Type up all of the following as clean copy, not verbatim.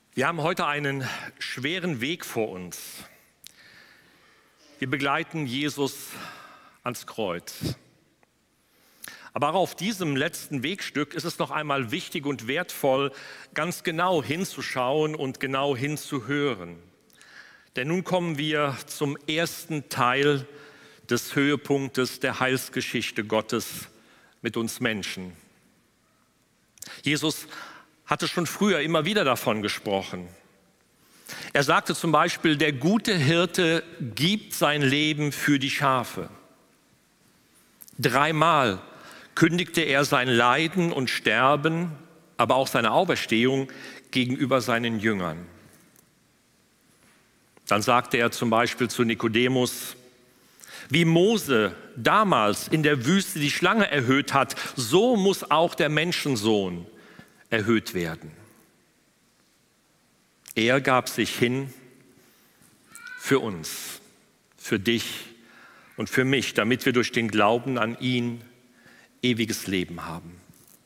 Wir haben heute einen schweren Weg vor uns. Wir begleiten Jesus ans Kreuz. Aber auch auf diesem letzten Wegstück ist es noch einmal wichtig und wertvoll, ganz genau hinzuschauen und genau hinzuhören. Denn nun kommen wir zum ersten Teil des Höhepunktes der Heilsgeschichte Gottes mit uns Menschen. Jesus hatte schon früher immer wieder davon gesprochen. Er sagte zum Beispiel, der gute Hirte gibt sein Leben für die Schafe. 3-mal kündigte er sein Leiden und Sterben, aber auch seine Auferstehung gegenüber seinen Jüngern. Dann sagte er zum Beispiel zu Nikodemus, wie Mose damals in der Wüste die Schlange erhöht hat, so muss auch der Menschensohn erhöht werden. Er gab sich hin für uns, für dich und für mich, damit wir durch den Glauben an ihn ewiges Leben haben.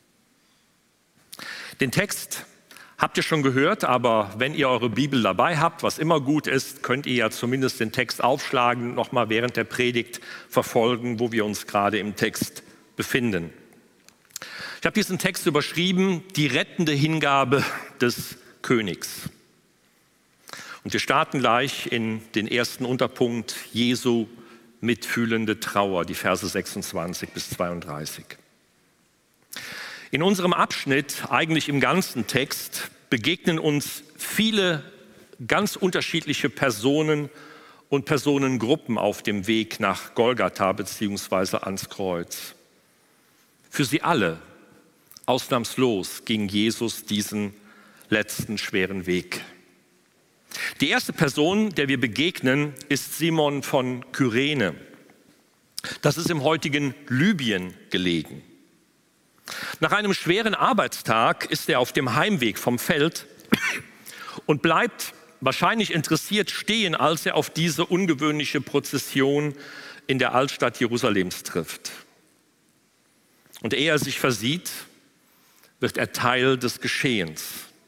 Den Text habt ihr schon gehört, aber wenn ihr eure Bibel dabei habt, was immer gut ist, könnt ihr ja zumindest den Text aufschlagen und nochmal während der Predigt verfolgen, wo wir uns gerade im Text befinden. Ich habe diesen Text überschrieben, die rettende Hingabe des Königs. Und wir starten gleich in den ersten Unterpunkt, Jesu mitfühlende Trauer, die Verse 26 bis 32. In unserem Abschnitt, eigentlich im ganzen Text, begegnen uns viele ganz unterschiedliche Personen und Personengruppen auf dem Weg nach Golgatha bzw. ans Kreuz. Für sie alle, ausnahmslos, ging Jesus diesen letzten schweren Weg. Die erste Person, der wir begegnen, ist Simon von Kyrene. Das ist im heutigen Libyen gelegen. Nach einem schweren Arbeitstag ist er auf dem Heimweg vom Feld und bleibt wahrscheinlich interessiert stehen, als er auf diese ungewöhnliche Prozession in der Altstadt Jerusalems trifft. Und ehe er sich versieht, wird er Teil des Geschehens.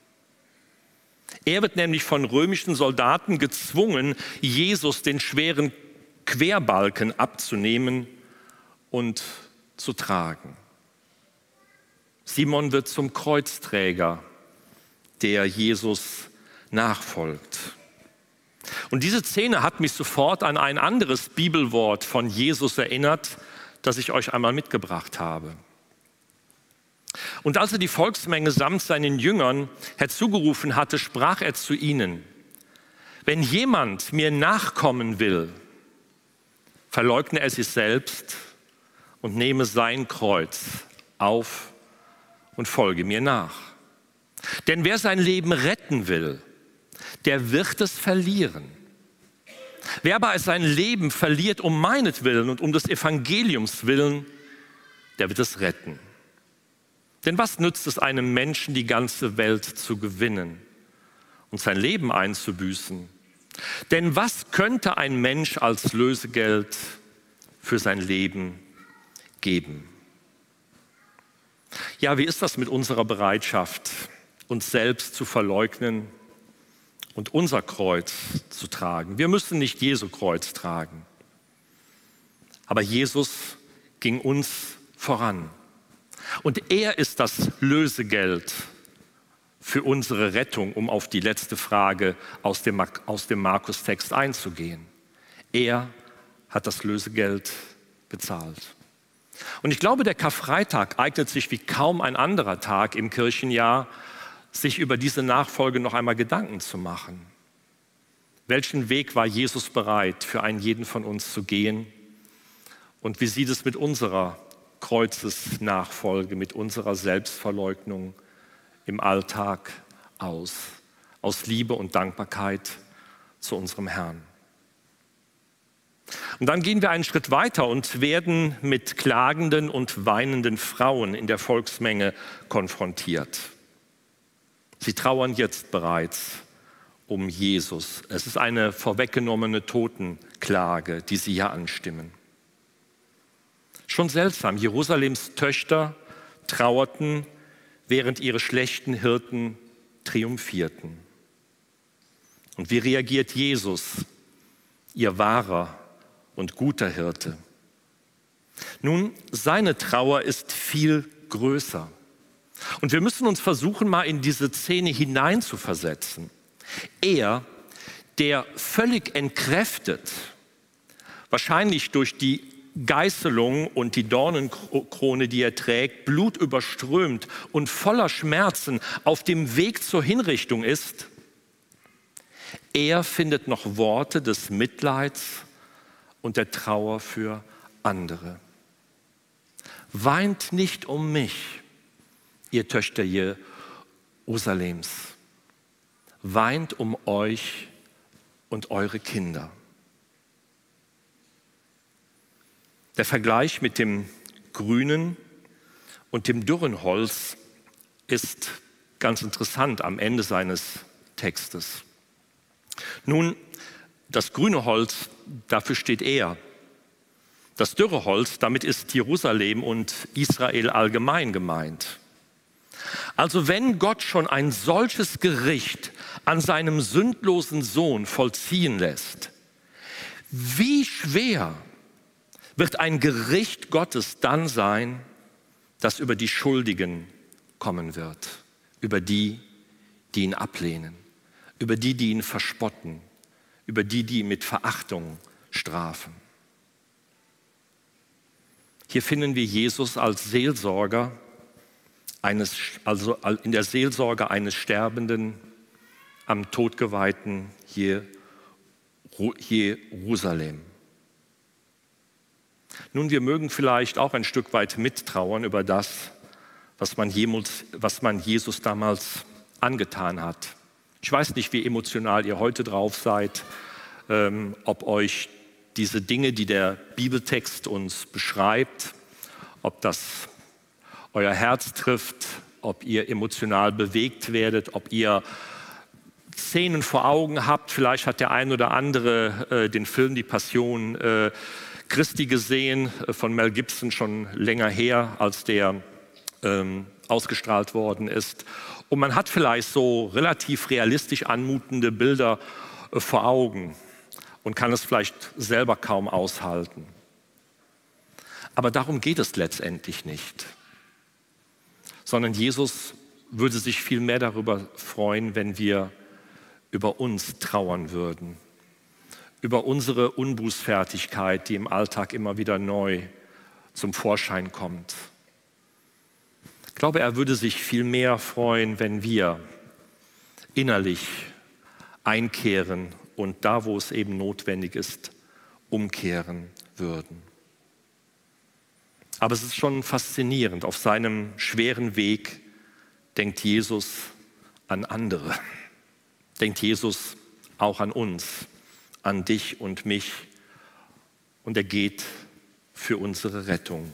Er wird nämlich von römischen Soldaten gezwungen, Jesus den schweren Querbalken abzunehmen und zu tragen. Simon wird zum Kreuzträger, der Jesus nachfolgt. Und diese Szene hat mich sofort an ein anderes Bibelwort von Jesus erinnert, das ich euch einmal mitgebracht habe. Und als er die Volksmenge samt seinen Jüngern herzugerufen hatte, sprach er zu ihnen, wenn jemand mir nachkommen will, verleugne er sich selbst und nehme sein Kreuz auf und folge mir nach. Denn wer sein Leben retten will, der wird es verlieren. Wer aber sein Leben verliert um meinetwillen und um des Evangeliums willen, der wird es retten. Denn was nützt es einem Menschen, die ganze Welt zu gewinnen und sein Leben einzubüßen? Denn was könnte ein Mensch als Lösegeld für sein Leben geben? Ja, wie ist das mit unserer Bereitschaft, uns selbst zu verleugnen und unser Kreuz zu tragen? Wir müssen nicht Jesu Kreuz tragen, aber Jesus ging uns voran. Und er ist das Lösegeld für unsere Rettung, um auf die letzte Frage aus dem Markus-Text einzugehen. Er hat das Lösegeld bezahlt. Und ich glaube, der Karfreitag eignet sich wie kaum ein anderer Tag im Kirchenjahr, sich über diese Nachfolge noch einmal Gedanken zu machen. Welchen Weg war Jesus bereit, für einen jeden von uns zu gehen? Und wie sieht es mit unserer Kreuzesnachfolge, mit unserer Selbstverleugnung im Alltag aus Liebe und Dankbarkeit zu unserem Herrn? Und dann gehen wir einen Schritt weiter und werden mit klagenden und weinenden Frauen in der Volksmenge konfrontiert. Sie trauern jetzt bereits um Jesus. Es ist eine vorweggenommene Totenklage, die sie hier anstimmen. Schon seltsam, Jerusalems Töchter trauerten, während ihre schlechten Hirten triumphierten. Und wie reagiert Jesus, ihr wahrer und guter Hirte? Nun, seine Trauer ist viel größer. Und wir müssen uns versuchen, mal in diese Szene hineinzuversetzen. Er, der völlig entkräftet, wahrscheinlich durch die Geißelung und die Dornenkrone, die er trägt, blutüberströmt und voller Schmerzen auf dem Weg zur Hinrichtung ist, er findet noch Worte des Mitleids und der Trauer für andere. Weint nicht um mich, ihr Töchter Jerusalems. Weint um euch und eure Kinder. Der Vergleich mit dem grünen und dem dürren Holz ist ganz interessant am Ende seines Textes. Nun, das grüne Holz, dafür steht er. Das dürre Holz, damit ist Jerusalem und Israel allgemein gemeint. Also wenn Gott schon ein solches Gericht an seinem sündlosen Sohn vollziehen lässt, wie schwer wird ein Gericht Gottes dann sein, das über die Schuldigen kommen wird, über die, die ihn ablehnen, über die, die ihn verspotten, über die, die ihn mit Verachtung strafen. Hier finden wir Jesus als Seelsorger, also in der Seelsorge eines Sterbenden am todgeweihten Jerusalem. Nun, wir mögen vielleicht auch ein Stück weit mittrauern über das, was man Jesus damals angetan hat. Ich weiß nicht, wie emotional ihr heute drauf seid, ob euch diese Dinge, die der Bibeltext uns beschreibt, ob das euer Herz trifft, ob ihr emotional bewegt werdet, ob ihr Szenen vor Augen habt. Vielleicht hat der ein oder andere den Film Die Passion Christi gesehen, von Mel Gibson, schon länger her, als der ausgestrahlt worden ist. Und man hat vielleicht so relativ realistisch anmutende Bilder vor Augen und kann es vielleicht selber kaum aushalten. Aber darum geht es letztendlich nicht. Sondern Jesus würde sich viel mehr darüber freuen, wenn wir über uns trauern würden. Über unsere Unbußfertigkeit, die im Alltag immer wieder neu zum Vorschein kommt. Ich glaube, er würde sich viel mehr freuen, wenn wir innerlich einkehren und da, wo es eben notwendig ist, umkehren würden. Aber es ist schon faszinierend. Auf seinem schweren Weg denkt Jesus an andere. Denkt Jesus auch an uns, an dich und mich. Und er geht für unsere Rettung.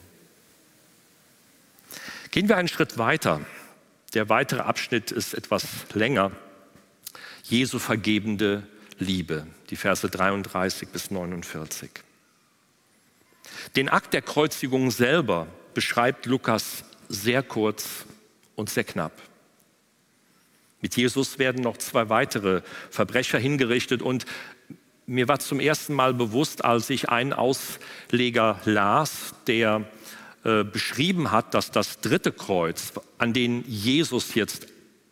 Gehen wir einen Schritt weiter. Der weitere Abschnitt ist etwas länger. Jesu vergebende Liebe, die Verse 33 bis 49. Den Akt der Kreuzigung selber beschreibt Lukas sehr kurz und sehr knapp. Mit Jesus werden noch 2 weitere Verbrecher hingerichtet und mir war zum ersten Mal bewusst, als ich einen Ausleger las, der beschrieben hat, dass das 3. Kreuz, an dem Jesus jetzt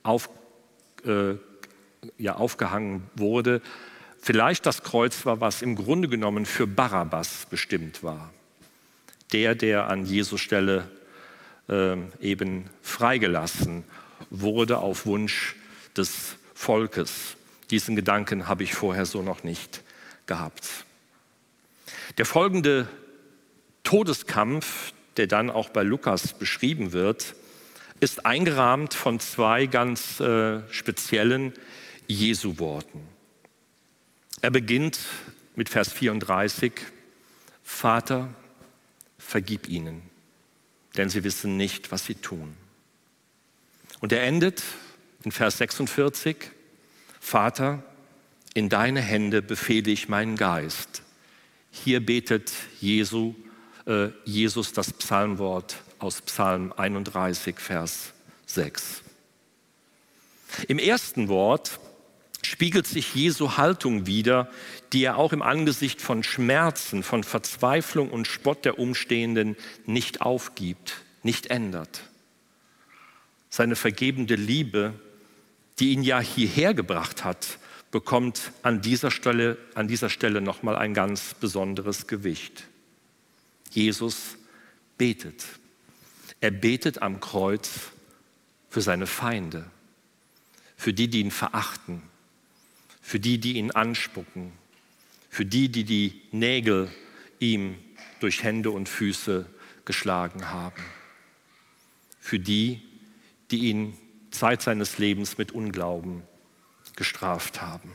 aufgehangen wurde, vielleicht das Kreuz war, was im Grunde genommen für Barabbas bestimmt war. Der an Jesus Stelle eben freigelassen wurde auf Wunsch des Volkes. Diesen Gedanken habe ich vorher so noch nicht gehabt. Der folgende Todeskampf, der dann auch bei Lukas beschrieben wird, ist eingerahmt von 2 ganz speziellen Jesu-Worten. Er beginnt mit Vers 34, Vater, vergib ihnen, denn sie wissen nicht, was sie tun. Und er endet in Vers 46, Vater, in deine Hände befehle ich meinen Geist. Hier betet Jesus das Psalmwort aus Psalm 31, Vers 6. Im ersten Wort spiegelt sich Jesu Haltung wider, die er auch im Angesicht von Schmerzen, von Verzweiflung und Spott der Umstehenden nicht aufgibt, nicht ändert. Seine vergebende Liebe, die ihn ja hierher gebracht hat, bekommt an dieser Stelle nochmal ein ganz besonderes Gewicht. Jesus betet. Er betet am Kreuz für seine Feinde, für die, die ihn verachten, für die, die ihn anspucken, für die, die die Nägel ihm durch Hände und Füße geschlagen haben, für die, die ihn Zeit seines Lebens mit Unglauben gestraft haben.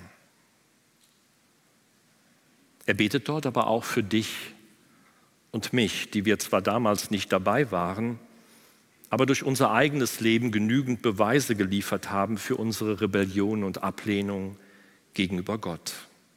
Er betet dort aber auch für dich und mich, die wir zwar damals nicht dabei waren, aber durch unser eigenes Leben genügend Beweise geliefert haben für unsere Rebellion und Ablehnung gegenüber Gott.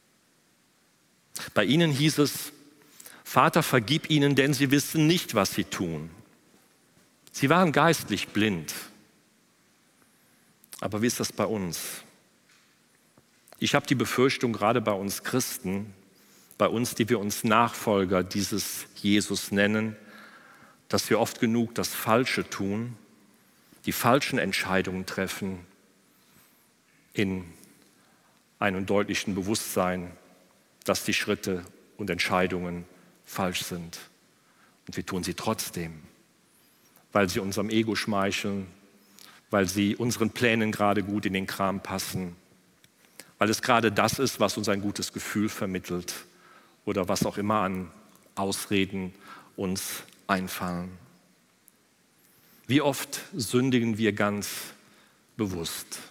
Bei ihnen hieß es: Vater, vergib ihnen, denn sie wissen nicht, was sie tun. Sie waren geistlich blind. Aber wie ist das bei uns? Ich habe die Befürchtung, gerade bei uns Christen, bei uns, die wir uns Nachfolger dieses Jesus nennen, dass wir oft genug das Falsche tun, die falschen Entscheidungen treffen, in einem deutlichen Bewusstsein, dass die Schritte und Entscheidungen falsch sind. Und wir tun sie trotzdem, weil sie unserem Ego schmeicheln, weil sie unseren Plänen gerade gut in den Kram passen, weil es gerade das ist, was uns ein gutes Gefühl vermittelt oder was auch immer an Ausreden uns einfallen. Wie oft sündigen wir ganz bewusst?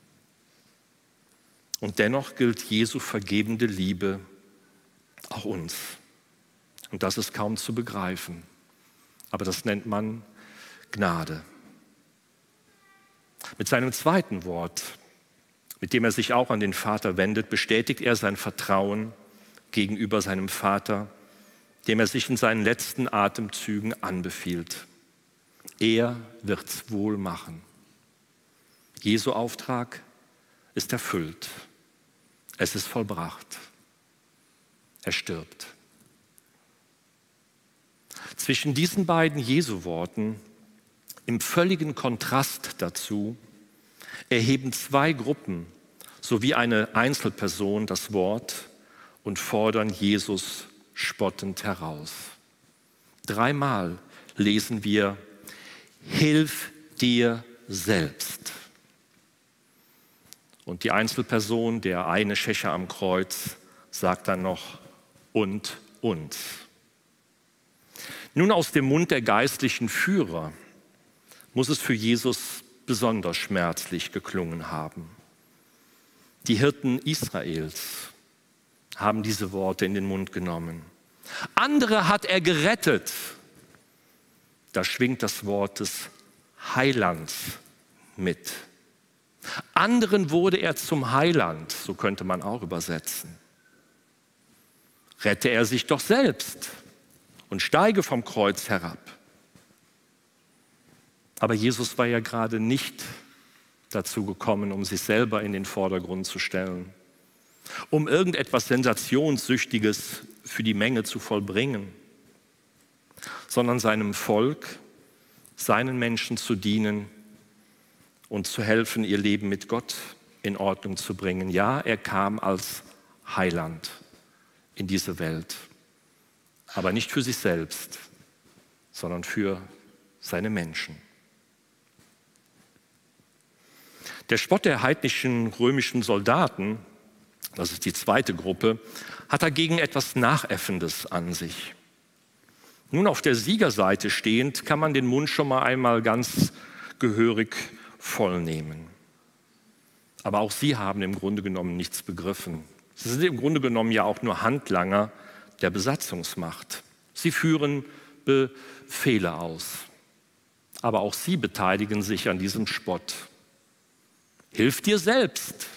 Und dennoch gilt Jesu vergebende Liebe auch uns. Und das ist kaum zu begreifen. Aber das nennt man Gnade. Mit seinem zweiten Wort, mit dem er sich auch an den Vater wendet, bestätigt er sein Vertrauen gegenüber seinem Vater, dem er sich in seinen letzten Atemzügen anbefiehlt. Er wird's wohl machen. Jesu Auftrag ist erfüllt. Es ist vollbracht. Er stirbt. Zwischen diesen beiden Jesu-Worten, im völligen Kontrast dazu, erheben zwei Gruppen sowie eine Einzelperson das Wort und fordern Jesus spottend heraus. 3-mal lesen wir: Hilf dir selbst. Und die Einzelperson, der eine Schächer am Kreuz, sagt dann noch: und uns. Nun, aus dem Mund der geistlichen Führer muss es für Jesus besonders schmerzlich geklungen haben. Die Hirten Israels haben diese Worte in den Mund genommen. Andere hat er gerettet. Da schwingt das Wort des Heilands mit. Anderen wurde er zum Heiland, so könnte man auch übersetzen. Rette er sich doch selbst und steige vom Kreuz herab. Aber Jesus war ja gerade nicht dazu gekommen, um sich selber in den Vordergrund zu stellen, um irgendetwas Sensationssüchtiges für die Menge zu vollbringen, sondern seinem Volk, seinen Menschen zu dienen und zu helfen, ihr Leben mit Gott in Ordnung zu bringen. Ja, er kam als Heiland in diese Welt, aber nicht für sich selbst, sondern für seine Menschen. Der Spott der heidnischen römischen Soldaten, das ist die zweite Gruppe, hat dagegen etwas Nachäffendes an sich. Nun, auf der Siegerseite stehend, kann man den Mund schon mal einmal ganz gehörig vollnehmen. Aber auch sie haben im Grunde genommen nichts begriffen. Sie sind im Grunde genommen ja auch nur Handlanger der Besatzungsmacht. Sie führen Befehle aus. Aber auch sie beteiligen sich an diesem Spott. Hilf dir selbst.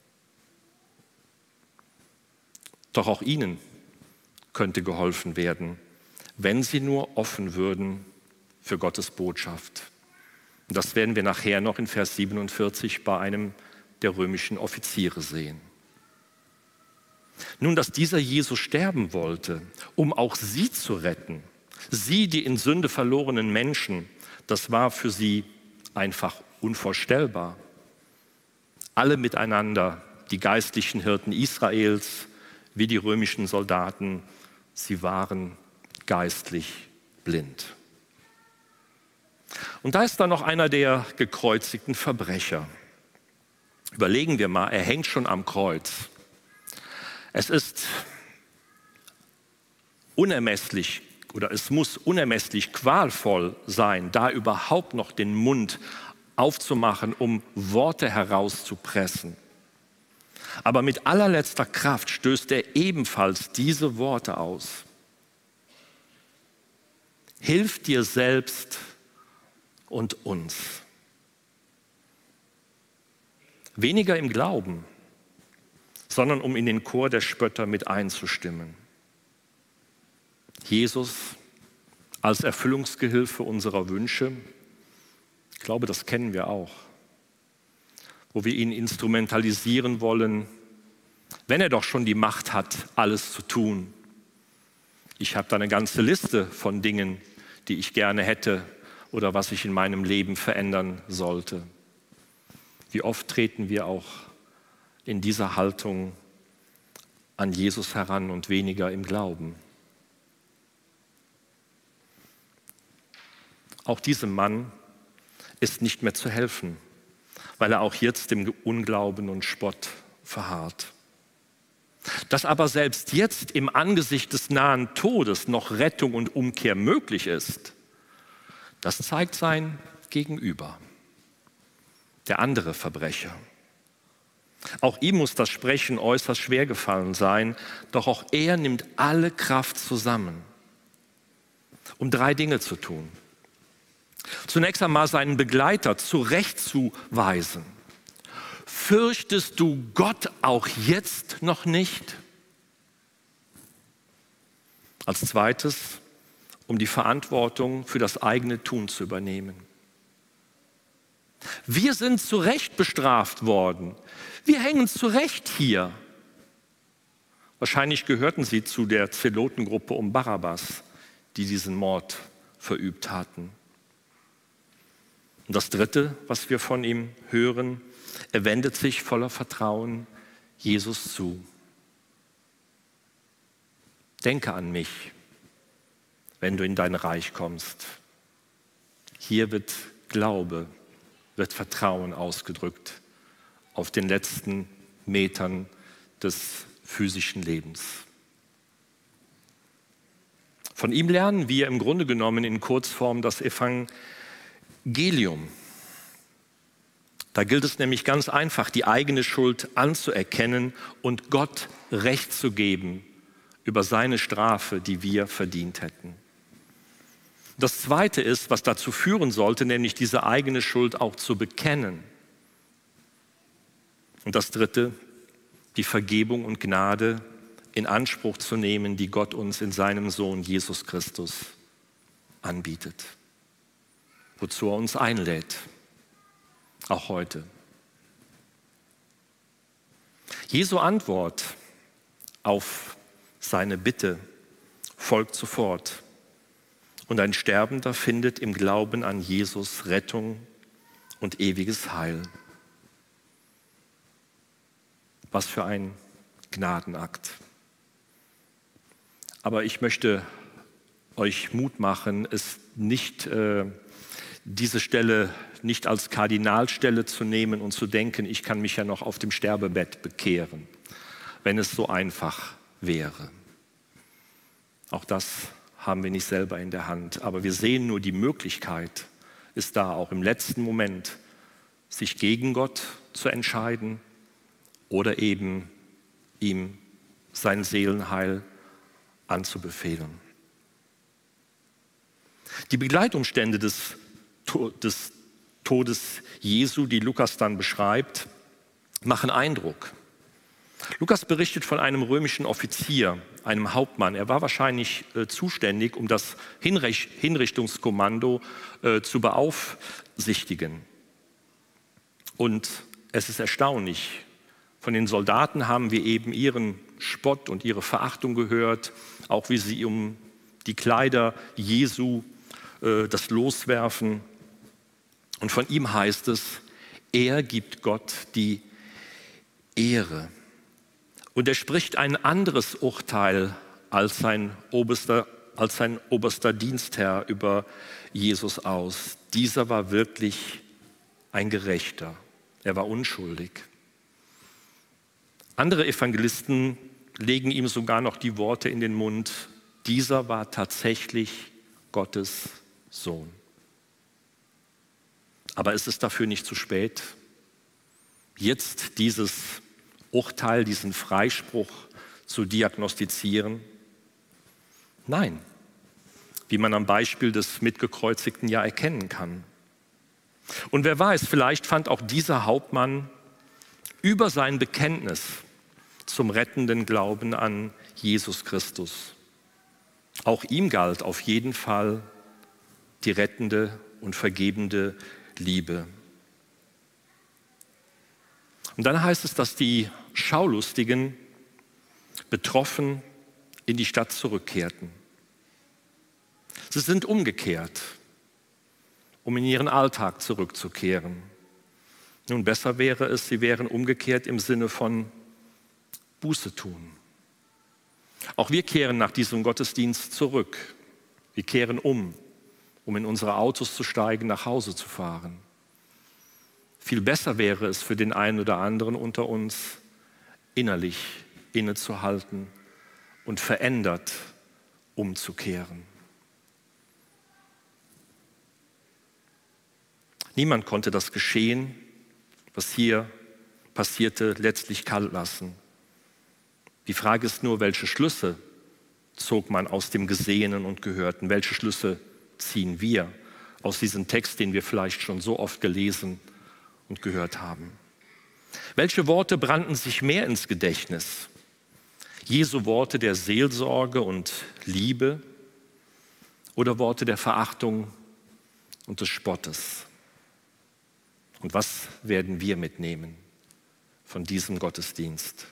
Doch auch ihnen könnte geholfen werden, wenn sie nur offen würden für Gottes Botschaft. Und das werden wir nachher noch in Vers 47 bei einem der römischen Offiziere sehen. Nun, dass dieser Jesus sterben wollte, um auch sie zu retten, sie, die in Sünde verlorenen Menschen, das war für sie einfach unvorstellbar. Alle miteinander, die geistlichen Hirten Israels wie die römischen Soldaten, sie waren geistlich blind. Und da ist dann noch einer der gekreuzigten Verbrecher. Überlegen wir mal, er hängt schon am Kreuz. Es ist unermesslich oder es muss unermesslich qualvoll sein, da überhaupt noch den Mund aufzumachen, um Worte herauszupressen. Aber mit allerletzter Kraft stößt er ebenfalls diese Worte aus. Hilf dir selbst und uns. Weniger im Glauben, sondern um in den Chor der Spötter mit einzustimmen. Jesus als Erfüllungsgehilfe unserer Wünsche, ich glaube, das kennen wir auch, wo wir ihn instrumentalisieren wollen, wenn er doch schon die Macht hat, alles zu tun. Ich habe da eine ganze Liste von Dingen, die ich gerne hätte oder was ich in meinem Leben verändern sollte. Wie oft treten wir auch in dieser Haltung an Jesus heran und weniger im Glauben. Auch diesem Mann ist nicht mehr zu helfen, weil er auch jetzt im Unglauben und Spott verharrt. Dass aber selbst jetzt im Angesicht des nahen Todes noch Rettung und Umkehr möglich ist, das zeigt sein Gegenüber, der andere Verbrecher. Auch ihm muss das Sprechen äußerst schwer gefallen sein, doch auch er nimmt alle Kraft zusammen, um 3 Dinge zu tun. Zunächst einmal seinen Begleiter zurechtzuweisen. Fürchtest du Gott auch jetzt noch nicht? Als zweites, um die Verantwortung für das eigene Tun zu übernehmen. Wir sind zu Recht bestraft worden. Wir hängen zu Recht hier. Wahrscheinlich gehörten sie zu der Zelotengruppe um Barabbas, die diesen Mord verübt hatten. Und das Dritte, was wir von ihm hören, er wendet sich voller Vertrauen Jesus zu. Denke an mich, wenn du in dein Reich kommst. Hier wird Glaube, wird Vertrauen ausgedrückt auf den letzten Metern des physischen Lebens. Von ihm lernen wir im Grunde genommen in Kurzform das Evangelium. Da gilt es nämlich ganz einfach, die eigene Schuld anzuerkennen und Gott Recht zu geben über seine Strafe, die wir verdient hätten. Das Zweite ist, was dazu führen sollte, nämlich diese eigene Schuld auch zu bekennen. Und das Dritte, die Vergebung und Gnade in Anspruch zu nehmen, die Gott uns in seinem Sohn Jesus Christus anbietet, wozu er uns einlädt, auch heute. Jesu Antwort auf seine Bitte folgt sofort. Und ein Sterbender findet im Glauben an Jesus Rettung und ewiges Heil. Was für ein Gnadenakt. Aber ich möchte euch Mut machen, es nicht, diese Stelle nicht als Kardinalstelle zu nehmen und zu denken, ich kann mich ja noch auf dem Sterbebett bekehren, wenn es so einfach wäre. Auch das haben wir nicht selber in der Hand. Aber wir sehen nur, die Möglichkeit ist da, auch im letzten Moment sich gegen Gott zu entscheiden oder eben ihm sein Seelenheil anzubefehlen. Die Begleitumstände des Todes Jesu, die Lukas dann beschreibt, machen Eindruck. Lukas berichtet von einem römischen Offizier, einem Hauptmann. Er war wahrscheinlich zuständig, um das Hinrichtungskommando zu beaufsichtigen. Und es ist erstaunlich. Von den Soldaten haben wir eben ihren Spott und ihre Verachtung gehört, auch wie sie um die Kleider Jesu das loswerfen. Und von ihm heißt es, er gibt Gott die Ehre. Und er spricht ein anderes Urteil als sein oberster Dienstherr über Jesus aus. Dieser war wirklich ein Gerechter. Er war unschuldig. Andere Evangelisten legen ihm sogar noch die Worte in den Mund, dieser war tatsächlich Gottes Sohn. Aber ist es dafür nicht zu spät, jetzt dieses Urteil, diesen Freispruch zu diagnostizieren? Nein, wie man am Beispiel des Mitgekreuzigten ja erkennen kann. Und wer weiß, vielleicht fand auch dieser Hauptmann über sein Bekenntnis zum rettenden Glauben an Jesus Christus. Auch ihm galt auf jeden Fall die rettende und vergebende Liebe. Und dann heißt es, dass die Schaulustigen betroffen in die Stadt zurückkehrten. Sie sind umgekehrt, um in ihren Alltag zurückzukehren. Nun, besser wäre es, sie wären umgekehrt im Sinne von Buße tun. Auch wir kehren nach diesem Gottesdienst zurück. Wir kehren um in unsere Autos zu steigen, nach Hause zu fahren. Viel besser wäre es für den einen oder anderen unter uns, innerlich innezuhalten und verändert umzukehren. Niemand konnte das Geschehen, was hier passierte, letztlich kalt lassen. Die Frage ist nur, welche Schlüsse zog man aus dem Gesehenen und Gehörten? Welche Schlüsse ziehen wir aus diesem Text, den wir vielleicht schon so oft gelesen und gehört haben? Welche Worte brannten sich mehr ins Gedächtnis? Jesu Worte der Seelsorge und Liebe oder Worte der Verachtung und des Spottes? Und was werden wir mitnehmen von diesem Gottesdienst?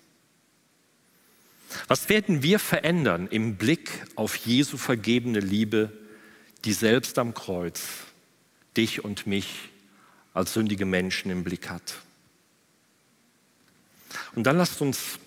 Was werden wir verändern im Blick auf Jesu vergebene Liebe, die selbst am Kreuz dich und mich als sündige Menschen im Blick hat? Und dann lasst uns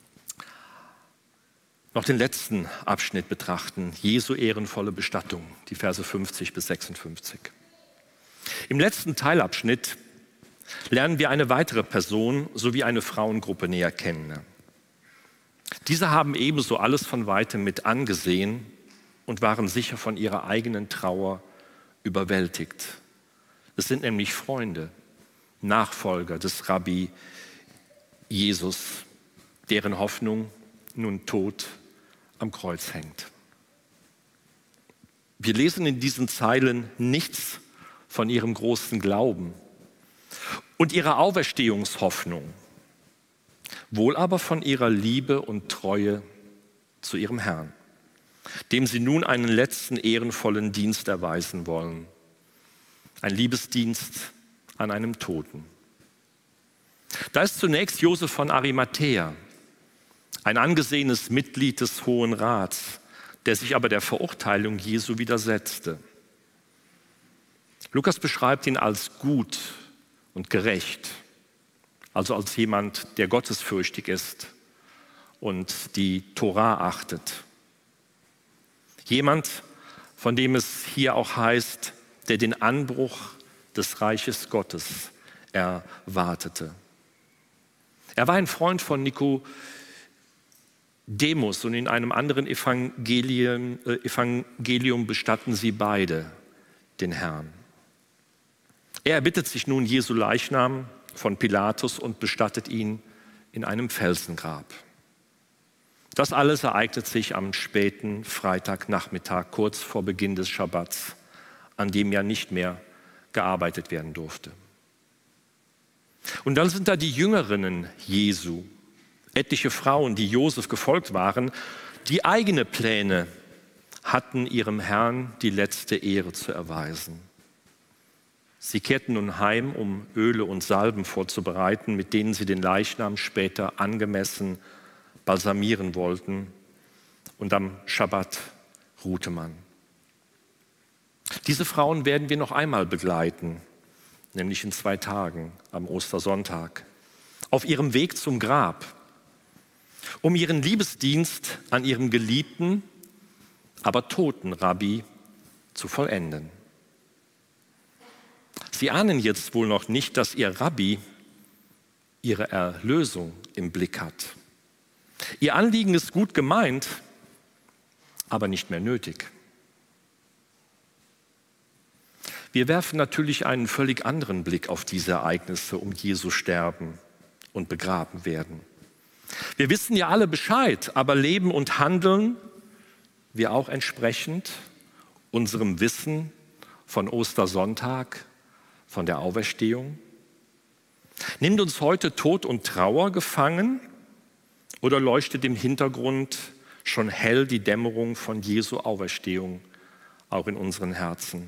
noch den letzten Abschnitt betrachten, Jesu ehrenvolle Bestattung, die Verse 50 bis 56. Im letzten Teilabschnitt lernen wir eine weitere Person sowie eine Frauengruppe näher kennen. Diese haben ebenso alles von weitem mit angesehen und waren sicher von ihrer eigenen Trauer überwältigt. Es sind nämlich Freunde, Nachfolger des Rabbi Jesus, deren Hoffnung nun tot am Kreuz hängt. Wir lesen in diesen Zeilen nichts von ihrem großen Glauben und ihrer Auferstehungshoffnung, wohl aber von ihrer Liebe und Treue zu ihrem Herrn, dem sie nun einen letzten ehrenvollen Dienst erweisen wollen. Ein Liebesdienst an einem Toten. Da ist zunächst Josef von Arimathäa, ein angesehenes Mitglied des Hohen Rats, der sich aber der Verurteilung Jesu widersetzte. Lukas beschreibt ihn als gut und gerecht, also als jemand, der gottesfürchtig ist und die Tora achtet. Jemand, von dem es hier auch heißt, der den Anbruch des Reiches Gottes erwartete. Er war ein Freund von Nikodemus und in einem anderen Evangelium bestatten sie beide den Herrn. Er erbittet sich nun Jesu Leichnam von Pilatus und bestattet ihn in einem Felsengrab. Das alles ereignet sich am späten Freitagnachmittag, kurz vor Beginn des Schabbats, an dem ja nicht mehr gearbeitet werden durfte. Und dann sind da die Jüngerinnen Jesu, etliche Frauen, die Josef gefolgt waren, die eigene Pläne hatten, ihrem Herrn die letzte Ehre zu erweisen. Sie kehrten nun heim, um Öle und Salben vorzubereiten, mit denen sie den Leichnam später angemessen balsamieren wollten. Und am Schabbat ruhte man. Diese Frauen werden wir noch einmal begleiten, nämlich in 2 Tagen am Ostersonntag, auf ihrem Weg zum Grab, um ihren Liebesdienst an ihrem geliebten, aber toten Rabbi zu vollenden. Sie ahnen jetzt wohl noch nicht, dass ihr Rabbi ihre Erlösung im Blick hat. Ihr Anliegen ist gut gemeint, aber nicht mehr nötig. Wir werfen natürlich einen völlig anderen Blick auf diese Ereignisse um Jesu Sterben und begraben werden. Wir wissen ja alle Bescheid, aber leben und handeln wir auch entsprechend unserem Wissen von Ostersonntag, von der Auferstehung? Nimmt uns heute Tod und Trauer gefangen oder leuchtet im Hintergrund schon hell die Dämmerung von Jesu Auferstehung auch in unseren Herzen?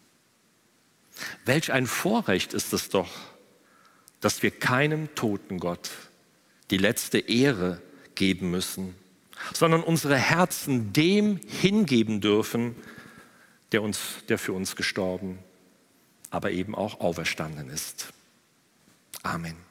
Welch ein Vorrecht ist es doch, dass wir keinem toten Gott die letzte Ehre geben müssen, sondern unsere Herzen dem hingeben dürfen, der für uns gestorben, aber eben auch auferstanden ist. Amen.